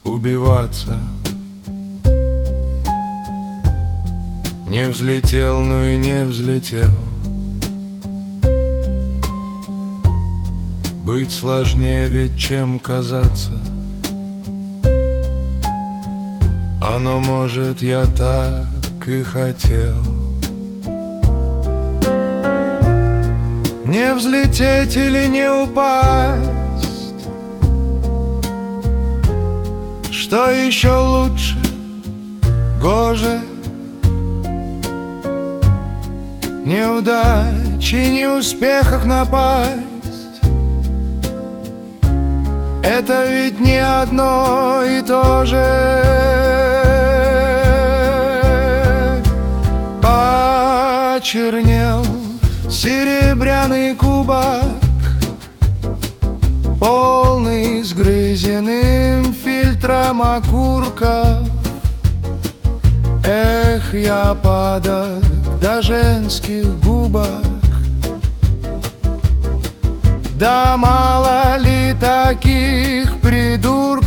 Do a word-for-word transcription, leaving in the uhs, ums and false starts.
убиваться. Не взлетел, ну и не взлетел. Быть сложнее ведь, чем казаться. Оно, может, я так и хотел. Не взлететь или не упасть, что еще лучше, гоже. Неудачи, неуспехов напасть, это ведь не одно и то же. Почернел серебряный кубок, полный сгрызенным фильтром окурков. Эх, я падок до женских губок. Да мало ли таких придурков.